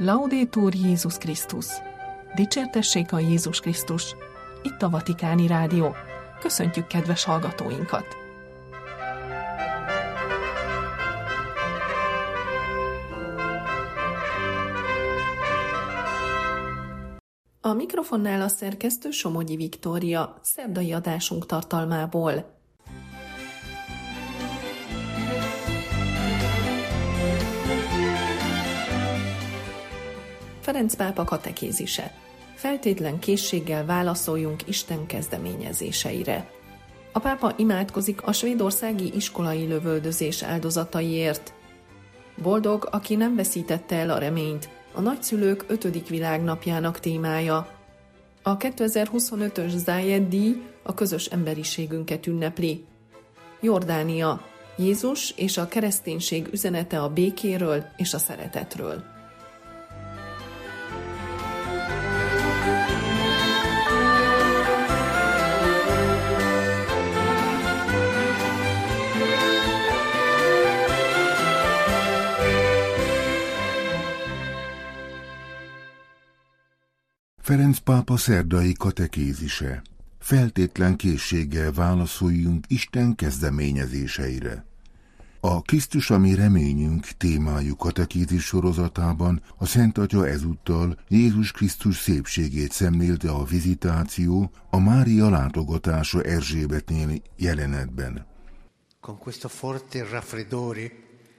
Laudetur Jézus Krisztus! Dicsértessék a Jézus Krisztus! Itt a Vatikáni Rádió. Köszöntjük kedves hallgatóinkat! A mikrofonnál a szerkesztő Somogyi Viktória, szerdai adásunk tartalmából. Ferenc pápa katekézise. Feltétlen készséggel válaszoljunk Isten kezdeményezéseire. A pápa imádkozik a svédországi iskolai lövöldözés áldozataiért. Boldog, aki nem veszítette el a reményt, a nagyszülők 5. világnapjának témája. A 2025-ös Zayed-díj a közös emberiségünket ünnepli. Jordánia. Jézus és a kereszténység üzenete a békéről és a szeretetről. Ferenc pápa szerdai katekézise. Feltétlen készséggel válaszoljunk Isten kezdeményezéseire. A Krisztus, ami reményünk témájú katekézis sorozatában a Szent Atya ezúttal Jézus Krisztus szépségét szemlélte a vizitáció, a Mária látogatása Erzsébetnél jelenetben. Con questo forte raffreddore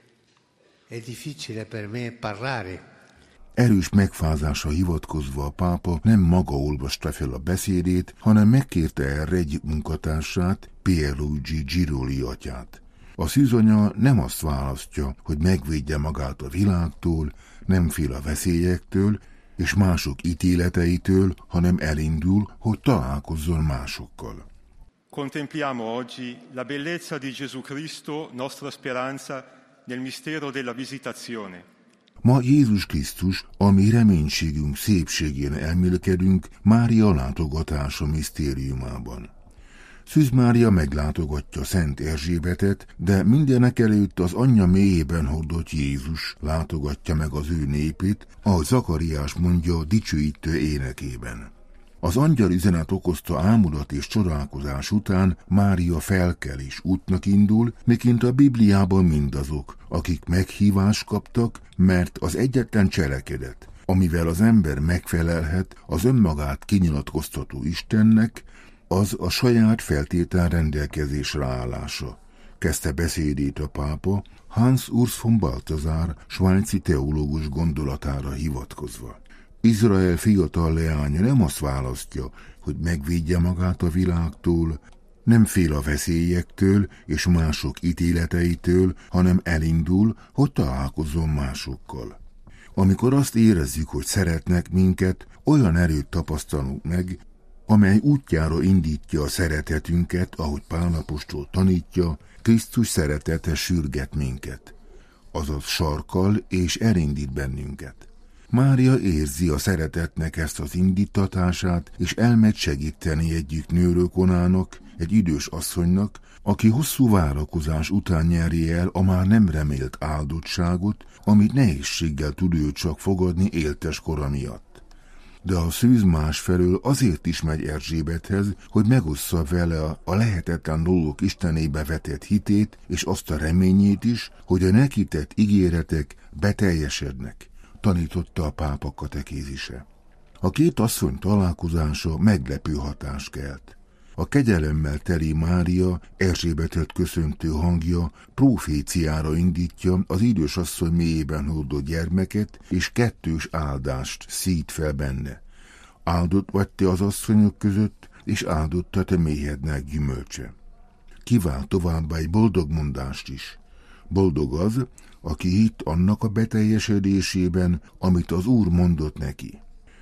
è difficile per me parlare. Erős megfázásra hivatkozva a pápa nem maga olvasta fel a beszédét, hanem megkérte erre egy munkatársát, Pierluigi Giroli atyát. A szűzanya nem azt választja, hogy megvédje magát a világtól, nem fél a veszélyektől és mások ítéleteitől, hanem elindul, hogy találkozzon másokkal. Contempliamo oggi la bellezza di Gesù Cristo, nostra speranza nel mistero della visitazione. Ma Jézus Krisztus, a mi reménységünk szépségén elmélkedünk Mária látogatása misztériumában. Szűz Mária meglátogatja Szent Erzsébetet, de mindenekelőtt az anyja mélyében hordott Jézus látogatja meg az ő népét, ahogy Zakariás mondja dicsőítő énekében. Az angyal üzenet okozta ámulat és csodálkozás után Mária felkel és útnak indul, miként a Bibliában mindazok, akik meghívást kaptak, mert az egyetlen cselekedet, amivel az ember megfelelhet az önmagát kinyilatkoztató Istennek, az a saját feltétel rendelkezésre állása. Kezdte beszédét a pápa Hans Urs von Balthasar, svájci teológus gondolatára hivatkozva. Izrael fiatal leánya nem azt választja, hogy megvédje magát a világtól, nem fél a veszélyektől és mások ítéleteitől, hanem elindul, hogy találkozzon másokkal. Amikor azt érezzük, hogy szeretnek minket, olyan erőt tapasztalunk meg, amely útjára indítja a szeretetünket, ahogy Pál apostol tanítja, Krisztus szeretete sürget minket, azaz sarkal és elindít bennünket. Mária érzi a szeretetnek ezt az indítatását, és elmegy segíteni egyik nőrökonának, egy idős asszonynak, aki hosszú várakozás után nyeri el a már nem remélt áldottságot, amit nehézséggel tud ő csak fogadni éltes kora miatt. De a szűz másfelől azért is megy Erzsébethez, hogy megossza vele a lehetetlen dolgok Istenébe vetett hitét, és azt a reményét is, hogy a neki tett ígéretek beteljesednek, tanította a pápa katekézise. A két asszony találkozása meglepő hatást kelt. A kegyelemmel teli Mária Erzsébetet köszöntő hangja proféciára indítja az idős asszony mélyében hordott gyermeket, és kettős áldást szít fel benne. Áldott vagy te az asszonyok között, és áldott a te méhednek gyümölcse. Kíván továbbá egy boldog mondást is. Boldog az, aki hitt annak a beteljesedésében, amit az Úr mondott neki.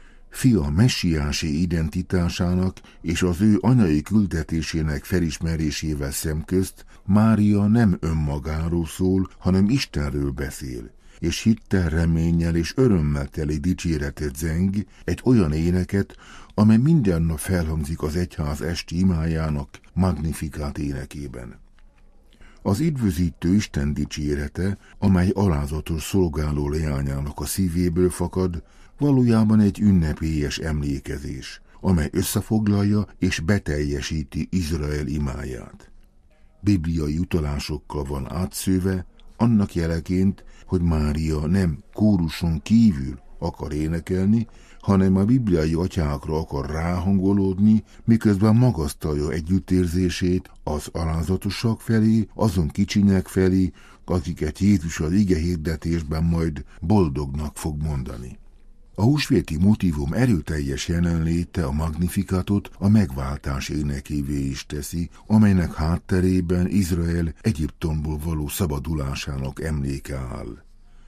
Fia messiási identitásának és az ő anyai küldetésének felismerésével szemközt Mária nem önmagáról szól, hanem Istenről beszél, és hittel, reménnyel és örömmel teli dicséretet zeng, egy olyan éneket, amely minden nap felhangzik az egyház esti imájának Magnificat énekében. Az üdvözítő Isten dicsérete, amely alázatos szolgáló leányának a szívéből fakad, valójában egy ünnepélyes emlékezés, amely összefoglalja és beteljesíti Izrael imáját. Bibliai utalásokkal van átszőve, annak jeleként, hogy Mária nem kóruson kívül akar énekelni, hanem a bibliai atyákra akar ráhangolódni, miközben magasztalja együttérzését az alázatosak felé, azon kicsinyek felé, akiket Jézus az igehirdetésben majd boldognak fog mondani. A húsvéti motívum erőteljes jelenléte a Magnificatot a megváltás énekévé is teszi, amelynek hátterében Izrael Egyiptomból való szabadulásának emléke áll.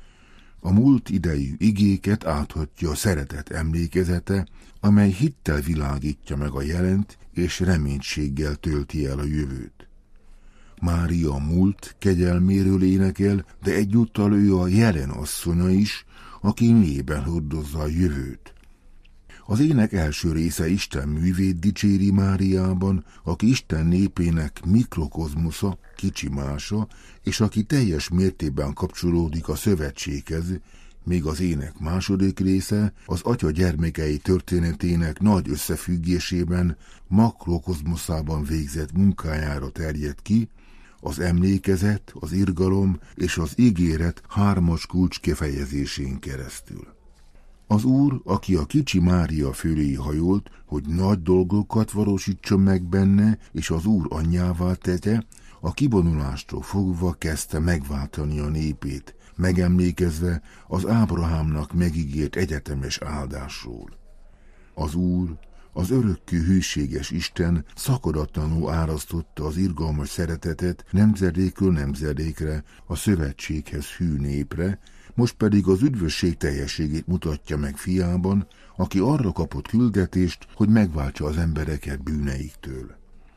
A múlt idejű igéket áthatja a szeretet emlékezete, amely hittel világítja meg a jelent, és reménységgel tölti el a jövőt. Mária a múlt kegyelméről énekel, de egyúttal ő a jelen asszonya is, aki mélyben hordozza a jövőt. Az ének első része Isten művét dicséri Máriában, aki Isten népének mikrokozmosza, kicsi mása, és aki teljes mértékben kapcsolódik a szövetséghez, míg az ének második része az atya gyermekei történetének nagy összefüggésében, makrokozmoszában végzett munkájára terjed ki, az emlékezet, az irgalom és az ígéret hármas kulcs kifejezésén keresztül. Az Úr, aki a kicsi Mária fölé hajolt, hogy nagy dolgokat valósítson meg benne, és az Úr anyjává tegye, a kivonulástól fogva kezdte megváltani a népét, megemlékezve az Ábrahámnak megígért egyetemes áldásról. Az Úr, az örökkő hűséges Isten szakadatlanul árasztotta az irgalmas szeretetet nemzedékről nemzedékre, a szövetséghez hű népre, most pedig az üdvösség teljességét mutatja meg fiában, aki arra kapott küldetést, hogy megváltsa az embereket bűneiktől.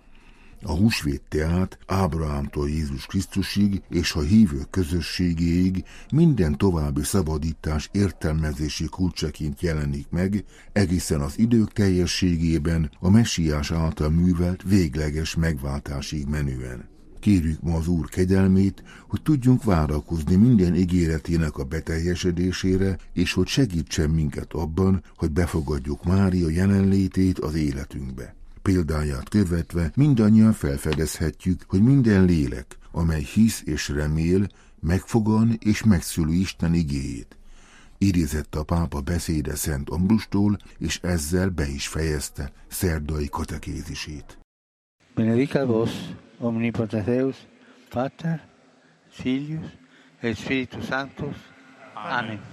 A húsvét tehát Ábrahámtól Jézus Krisztusig és a hívők közösségéig minden további szabadítás értelmezési kulcsaként jelenik meg, egészen az idők teljességében a Messiás által művelt végleges megváltásig menően. Kérjük ma az Úr kegyelmét, hogy tudjunk várakozni minden ígéretének a beteljesedésére, és hogy segítsen minket abban, hogy befogadjuk Mária jelenlétét az életünkbe. Példáját követve mindannyian felfedezhetjük, hogy minden lélek, amely hisz és remél, megfogan és megszülő Isten igéjét. Idézett a pápa beszéde Szent Ambrustól, és ezzel be is fejezte szerdai katekézisét. Benedicat vos, omnipotens Deus, Pater, Filius et Spiritus Sanctus. Amen.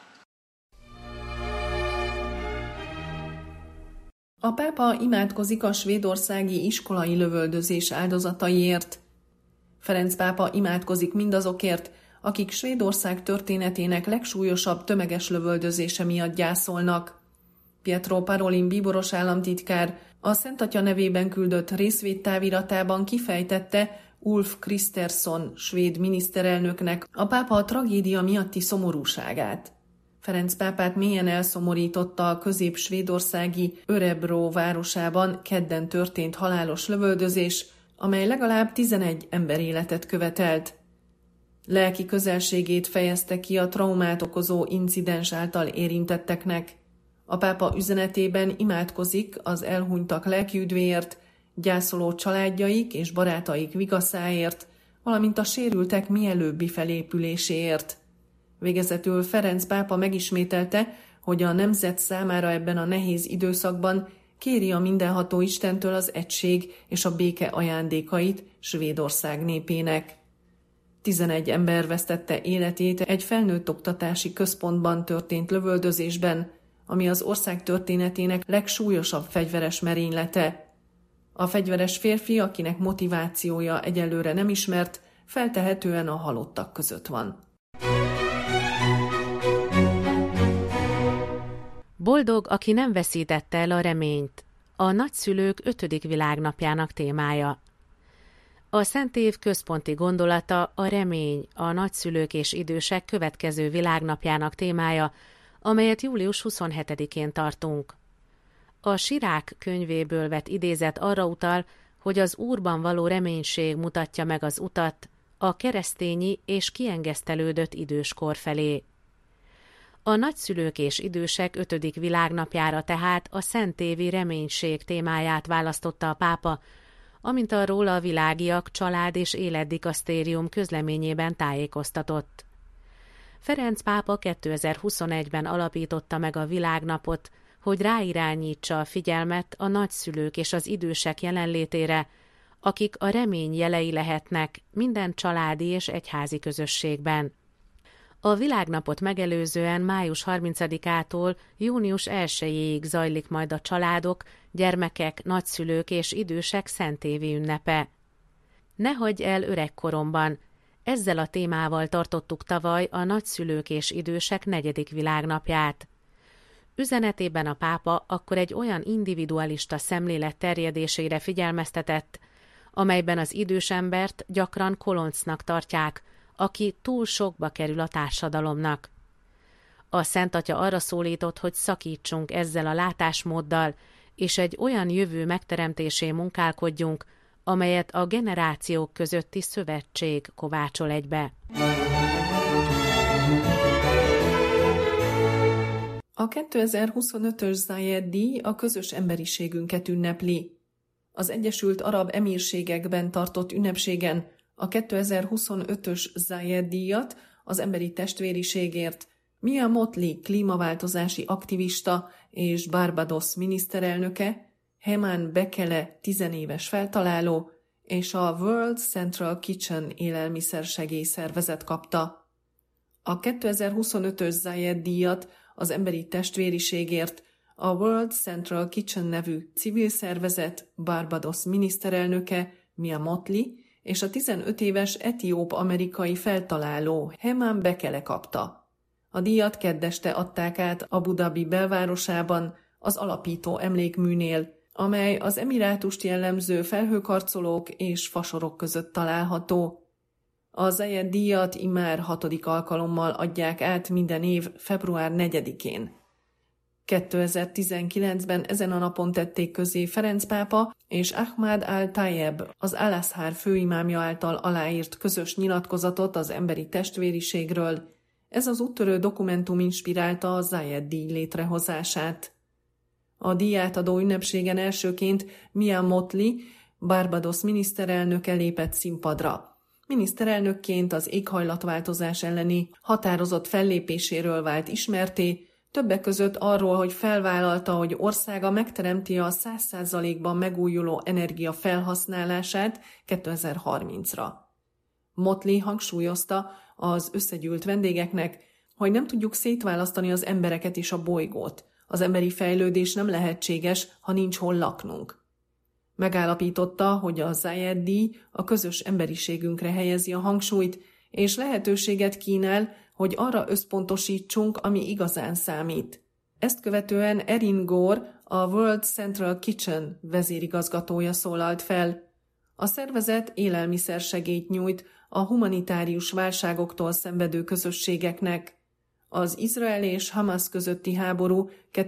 A pápa imádkozik a svédországi iskolai lövöldözés áldozataiért. Ferenc pápa imádkozik mindazokért, akik Svédország történetének legsúlyosabb tömeges lövöldözése miatt gyászolnak. Pietro Parolin bíboros államtitkár a Szent Atya nevében küldött részvédtáviratában kifejtette Ulf Kristersson svéd miniszterelnöknek a pápa tragédia miatti szomorúságát. Ferenc pápát mélyen elszomorította a közép-svédországi Örebro városában kedden történt halálos lövöldözés, amely legalább 11 emberéletet követelt. Lelki közelségét fejezte ki a traumát okozó incidens által érintetteknek. A pápa üzenetében imádkozik az elhunytak lelkiüdvéért, gyászoló családjaik és barátaik vigaszáért, valamint a sérültek mielőbbi felépüléséért. Végezetül Ferenc pápa megismételte, hogy a nemzet számára ebben a nehéz időszakban kéri a mindenható Istentől az egység és a béke ajándékait Svédország népének. 11 ember vesztette életét egy felnőtt oktatási központban történt lövöldözésben, ami az ország történetének legsúlyosabb fegyveres merénylete. A fegyveres férfi, akinek motivációja egyelőre nem ismert, feltehetően a halottak között van. Boldog, aki nem veszítette el a reményt. A nagyszülők 5. világnapjának témája. A Szent Év központi gondolata a remény, a nagyszülők és idősek következő világnapjának témája, amelyet július 27-én tartunk. A Sirák könyvéből vett idézet arra utal, hogy az Úrban való reménység mutatja meg az utat, a keresztényi és kiengesztelődött időskor felé. A nagyszülők és idősek 5. világnapjára tehát a szentévi reménység témáját választotta a pápa, amint arról a Világiak Család és Életdikasztérium közleményében tájékoztatott. Ferenc pápa 2021-ben alapította meg a világnapot, hogy ráirányítsa a figyelmet a nagyszülők és az idősek jelenlétére, akik a remény jelei lehetnek minden családi és egyházi közösségben. A világnapot megelőzően május 30-ától június 1-ig zajlik majd a családok, gyermekek, nagyszülők és idősek szentévi ünnepe. Ne hagyj el öregkoromban! Ezzel a témával tartottuk tavaly a nagyszülők és idősek 4. világnapját. Üzenetében a pápa akkor egy olyan individualista szemlélet terjedésére figyelmeztetett, amelyben az idős embert gyakran koloncnak tartják, aki túl sokba kerül a társadalomnak. A Szent Atya arra szólított, hogy szakítsunk ezzel a látásmóddal, és egy olyan jövő megteremtésén munkálkodjunk, amelyet a generációk közötti szövetség kovácsol egybe. A 2025-ös Zayed-díj a közös emberiségünket ünnepli. Az Egyesült Arab Emírségekben tartott ünnepségen a 2025-ös Zayed-díjat az emberi testvériségért Mia Mottley klímaváltozási aktivista és Barbados miniszterelnöke, Heman Bekele 10 éves feltaláló és a World Central Kitchen élelmiszersegélyszervezet kapta. A 2025-ös Zayed-díjat az emberi testvériségért a World Central Kitchen nevű civil szervezet Barbados miniszterelnöke Mia Mottley és a 15 éves etióp-amerikai feltaláló Heman Bekele kapta. A díjat keddeste adták át Abu Dhabi belvárosában az alapító emlékműnél, amely az emirátust jellemző felhőkarcolók és fasorok között található. A Zayed-díjat immár 6. alkalommal adják át minden év február 4-én. 2019-ben ezen a napon tették közé Ferenc pápa és Ahmad al-Tayeb, az Al-Azhar főimámja által aláírt közös nyilatkozatot az emberi testvériségről. Ez az úttörő dokumentum inspirálta a Zayed-díj létrehozását. A díjátadó ünnepségen elsőként Mia Mottley, Barbados miniszterelnöke lépett színpadra. Miniszterelnökként az éghajlatváltozás elleni határozott fellépéséről vált ismertté, többek között arról, hogy felvállalta, hogy országa megteremti a 100%-ban megújuló energia felhasználását 2030-ra. Mottley hangsúlyozta az összegyűlt vendégeknek, hogy nem tudjuk szétválasztani az embereket és a bolygót. Az emberi fejlődés nem lehetséges, ha nincs hol laknunk. Megállapította, hogy a Zayed-díj a közös emberiségünkre helyezi a hangsúlyt, és lehetőséget kínál, hogy arra összpontosítsunk, ami igazán számít. Ezt követően Erin Gore, a World Central Kitchen vezérigazgatója szólalt fel. A szervezet élelmiszersegélyt nyújt a humanitárius válságoktól szenvedő közösségeknek. Az Izrael és Hamas közötti háború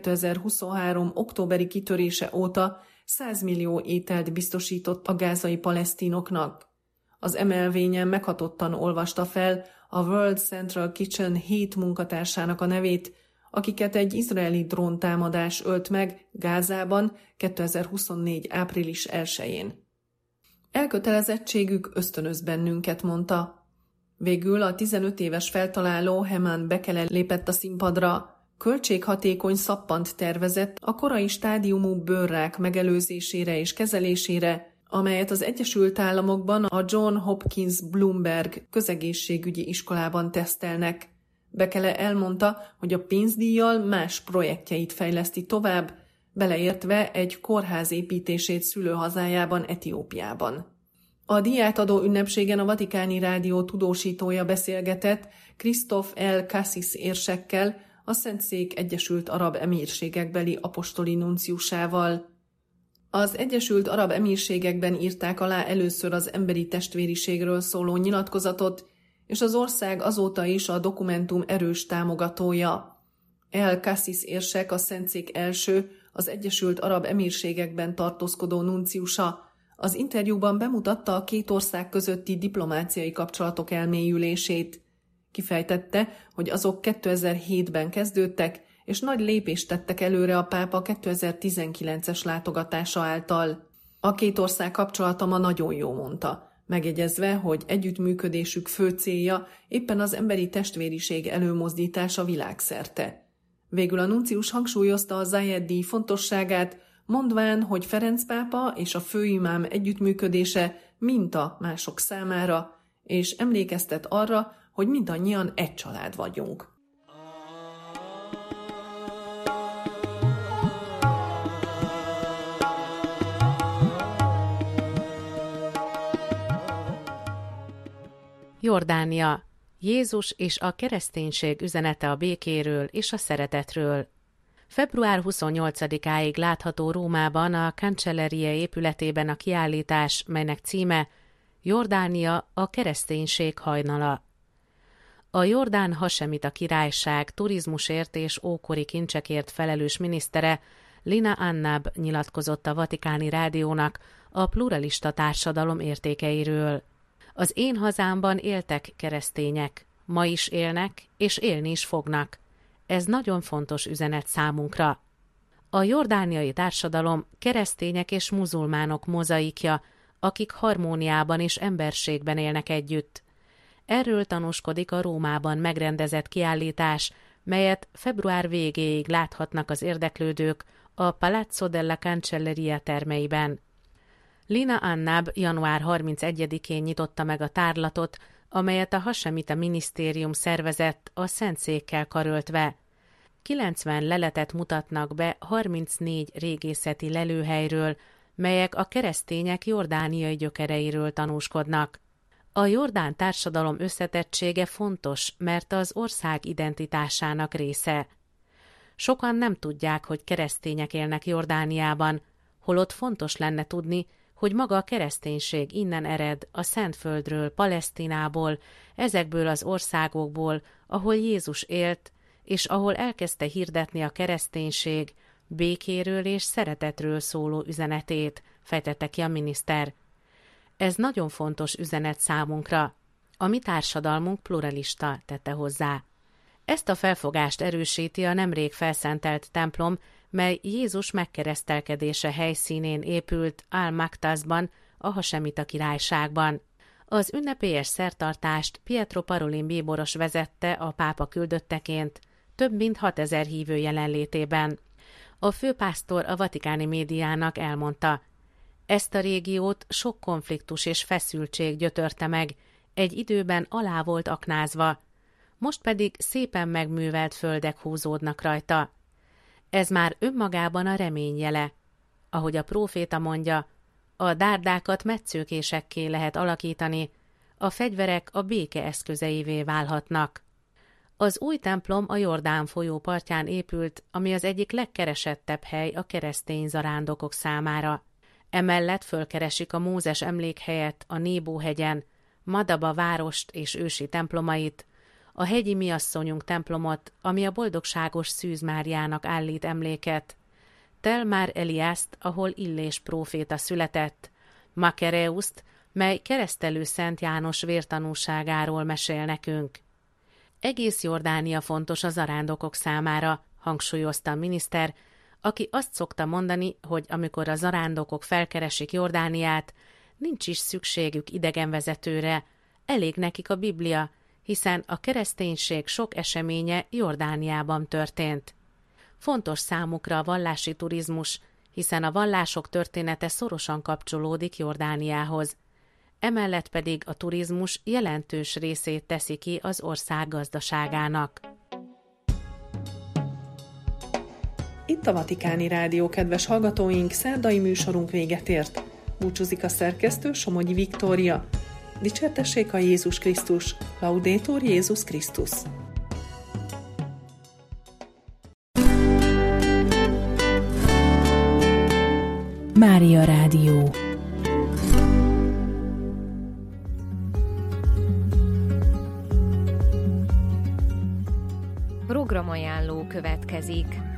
2023. októberi kitörése óta 100 millió ételt biztosított a gázai palesztinoknak. Az emelvényen meghatottan olvasta fel a World Central Kitchen 7 munkatársának a nevét, akiket egy izraeli dróntámadás ölt meg Gázában 2024. április 1-én. Elkötelezettségük ösztönöz bennünket, mondta. Végül a 15 éves feltaláló Heman Bekele lépett a színpadra. Költséghatékony szappant tervezett a korai stádiumú bőrrák megelőzésére és kezelésére, amelyet az Egyesült Államokban a John Hopkins Bloomberg közegészségügyi iskolában tesztelnek. Bekele elmondta, hogy a pénzdíjjal más projektjeit fejleszti tovább, beleértve egy kórház építését szülőhazájában, Etiópiában. A díjátadó ünnepségen a Vatikáni Rádió tudósítója beszélgetett Christoph L. Cassis érsekkel, a Szentszék Egyesült Arab Emírségekbeli apostoli nunciusával. Az Egyesült Arab Emírségekben írták alá először az emberi testvériségről szóló nyilatkozatot, és az ország azóta is a dokumentum erős támogatója. El Cassis érsek a Szentszék első, az Egyesült Arab Emírségekben tartózkodó nunciusa, Az interjúban bemutatta a két ország közötti diplomáciai kapcsolatok elmélyülését. Kifejtette, hogy azok 2007-ben kezdődtek, és nagy lépést tettek előre a pápa 2019-es látogatása által. A két ország kapcsolata ma nagyon jó, mondta, megjegyezve, hogy együttműködésük fő célja éppen az emberi testvériség előmozdítása világszerte. Végül a nuncius hangsúlyozta a Zayed-díj fontosságát, mondván, hogy Ferenc pápa és a főimám együttműködése minta mások számára, és emlékeztet arra, hogy mindannyian egy család vagyunk. Jordánia. Jézus és a kereszténység üzenete a békéről és a szeretetről. Február 28-áig látható Rómában a Cancellerie épületében a kiállítás, melynek címe Jordánia a kereszténység hajnala. A Jordán Hasemita Királyság turizmusért és ókori kincsekért felelős minisztere Lina Annab nyilatkozott a Vatikáni Rádiónak a pluralista társadalom értékeiről. Az én hazámban éltek keresztények, ma is élnek, és élni is fognak. Ez nagyon fontos üzenet számunkra. A jordániai társadalom keresztények és muzulmánok mozaikja, akik harmóniában és emberségben élnek együtt. Erről tanúskodik a Rómában megrendezett kiállítás, melyet február végéig láthatnak az érdeklődők a Palazzo della Cancelleria termeiben. Lina Annab január 31-én nyitotta meg a tárlatot, amelyet a Hasemita minisztérium szervezett a Szentszékkel karöltve. 90 leletet mutatnak be 34 régészeti lelőhelyről, melyek a keresztények jordániai gyökereiről tanúskodnak. A jordán társadalom összetettsége fontos, mert az ország identitásának része. Sokan nem tudják, hogy keresztények élnek Jordániában, holott fontos lenne tudni, hogy maga a kereszténység innen ered, a Szentföldről, Palesztinából, ezekből az országokból, ahol Jézus élt, és ahol elkezdte hirdetni a kereszténység békéről és szeretetről szóló üzenetét, fejtette ki a miniszter. Ez nagyon fontos üzenet számunkra. A mi társadalmunk pluralista, tette hozzá. Ezt a felfogást erősíti a nemrég felszentelt templom, mely Jézus megkeresztelkedése helyszínén épült Al-Maktazban, a Hasemita Királyságban. Az ünnepélyes szertartást Pietro Parolin bíboros vezette a pápa küldötteként, több mint 6000 hívő jelenlétében. A főpásztor a vatikáni médiának elmondta, ezt a régiót sok konfliktus és feszültség gyötörte meg, egy időben alá volt aknázva, most pedig szépen megművelt földek húzódnak rajta. Ez már önmagában a remény jele. Ahogy a próféta mondja, a dárdákat metszőkésekké lehet alakítani, a fegyverek a béke eszközeivé válhatnak. Az új templom a Jordán folyó partján épült, ami az egyik legkeresettebb hely a keresztény zarándokok számára. Emellett fölkeresik a Mózes emlékhelyet a Nébó-hegyen, Madaba várost és ősi templomait, a hegyi miasszonyunk templomot, ami a boldogságos Szűz Máriának állít emléket, Tel Mar Eliászt, ahol Illés próféta született, Makereuszt, mely keresztelő Szent János vértanúságáról mesél nekünk. Egész Jordánia fontos a zarándokok számára, hangsúlyozta a miniszter, aki azt szokta mondani, hogy amikor a zarándokok felkeresik Jordániát, nincs is szükségük idegenvezetőre, elég nekik a Biblia, hiszen a kereszténység sok eseménye Jordániában történt. Fontos számukra a vallási turizmus, hiszen a vallások története szorosan kapcsolódik Jordániához. Emellett pedig a turizmus jelentős részét teszi ki az ország gazdaságának. Itt a Vatikáni Rádió, kedves hallgatóink, szerdai műsorunk véget ért. Búcsúzik a szerkesztő, Somogyi Viktória. Dicsértessék a Jézus Krisztus! Laudetur Jézus Krisztus! Mária Rádió. Programajánló következik.